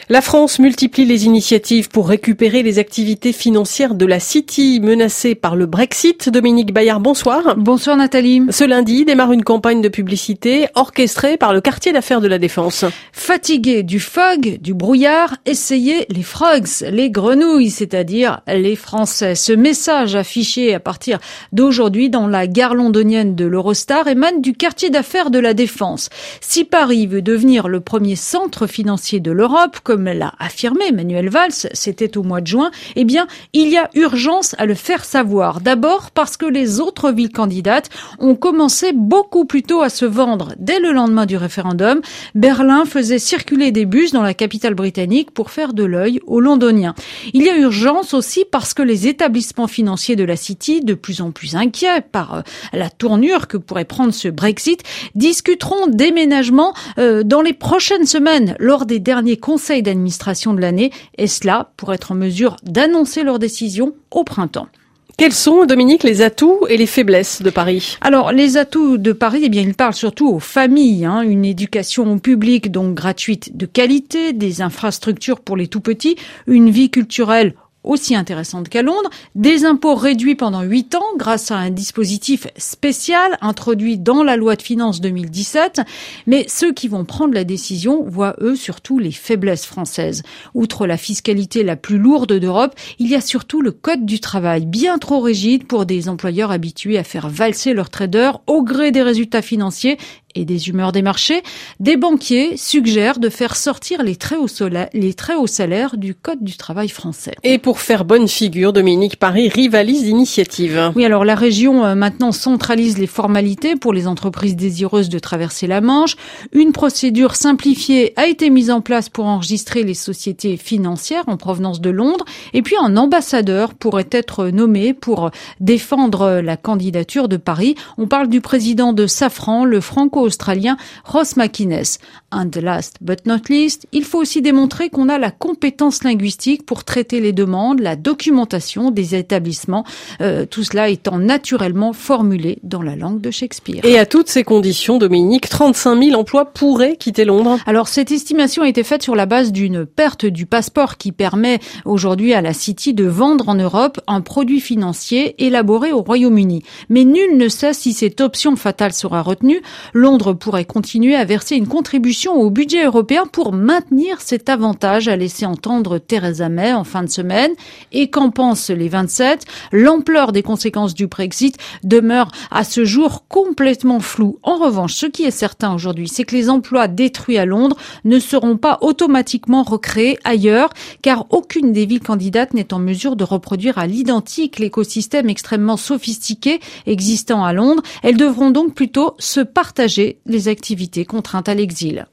La France multiplie les initiatives pour récupérer les activités financières de la City menacée par le Brexit. Dominique Bayard, bonsoir. Bonsoir Nathalie. Ce lundi démarre une campagne de publicité orchestrée par le quartier d'affaires de la Défense. Fatigué du fog, du brouillard, essayez les frogs, les grenouilles, c'est-à-dire les Français. Ce message affiché à partir d'aujourd'hui dans la gare londonienne de l'Eurostar émane du quartier d'affaires de la Défense. Si Paris veut devenir le premier centre financier de l'Europe, comme l'a affirmé Manuel Valls, c'était au mois de juin, eh bien, il y a urgence à le faire savoir. D'abord parce que les autres villes candidates ont commencé beaucoup plus tôt à se vendre. Dès le lendemain du référendum, Berlin faisait circuler des bus dans la capitale britannique pour faire de l'œil aux Londoniens. Il y a urgence aussi parce que les établissements financiers de la City, de plus en plus inquiets par la tournure que pourrait prendre ce Brexit, discuteront déménagement dans les prochaines semaines lors des derniers conseils d'administration de l'année, et cela pour être en mesure d'annoncer leur décision au printemps. Quels sont, Dominique, les atouts et les faiblesses de Paris ? Alors, les atouts de Paris, eh bien, ils parlent surtout aux familles, une éducation publique donc gratuite de qualité, des infrastructures pour les tout-petits, une vie culturelle aussi intéressante qu'à Londres, des impôts réduits pendant 8 ans grâce à un dispositif spécial introduit dans la loi de finances 2017. Mais ceux qui vont prendre la décision voient, eux, surtout les faiblesses françaises. Outre la fiscalité la plus lourde d'Europe, il y a surtout le code du travail, bien trop rigide pour des employeurs habitués à faire valser leurs traders au gré des résultats financiers et des humeurs des marchés. Des banquiers suggèrent de faire sortir les très hauts salaires du code du travail français. Et pour faire bonne figure, Dominique, Paris rivalise d'initiatives. Oui, alors la région maintenant centralise les formalités pour les entreprises désireuses de traverser la Manche. Une procédure simplifiée a été mise en place pour enregistrer les sociétés financières en provenance de Londres. Et puis un ambassadeur pourrait être nommé pour défendre la candidature de Paris. On parle du président de Safran, le franco-australien Ross McInnes. And last but not least, il faut aussi démontrer qu'on a la compétence linguistique pour traiter les demandes, la documentation des établissements, tout cela étant naturellement formulé dans la langue de Shakespeare. Et à toutes ces conditions, Dominique, 35 000 emplois pourraient quitter Londres. Alors cette estimation a été faite sur la base d'une perte du passeport qui permet aujourd'hui à la City de vendre en Europe un produit financier élaboré au Royaume-Uni. Mais nul ne sait si cette option fatale sera retenue. Londres pourrait continuer à verser une contribution au budget européen pour maintenir cet avantage, a laissé entendre Theresa May en fin de semaine. Et qu'en pensent les 27 ? L'ampleur des conséquences du Brexit demeure à ce jour complètement floue. En revanche, ce qui est certain aujourd'hui, c'est que les emplois détruits à Londres ne seront pas automatiquement recréés ailleurs, car aucune des villes candidates n'est en mesure de reproduire à l'identique l'écosystème extrêmement sophistiqué existant à Londres. Elles devront donc plutôt se partager les activités contraintes à l'exil.